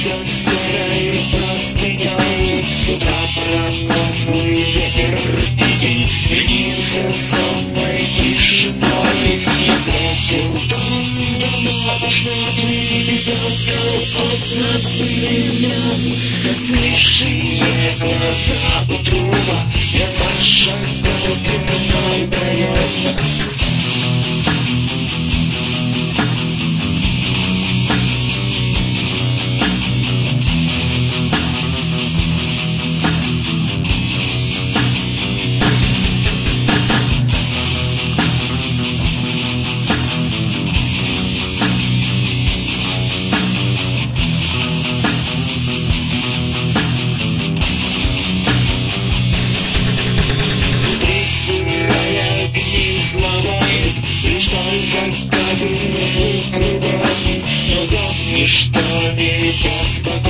укрылся серой простыней. С утра промозглый ветер дикий сменился сонной тишиной. Я встретил дом, давно уж мертвый, без окна были в нем, как злейшие глаза у труба. Я зашагал в дверной проем. Лишь только капель звук рубанит, но дом ничто не беспокоит.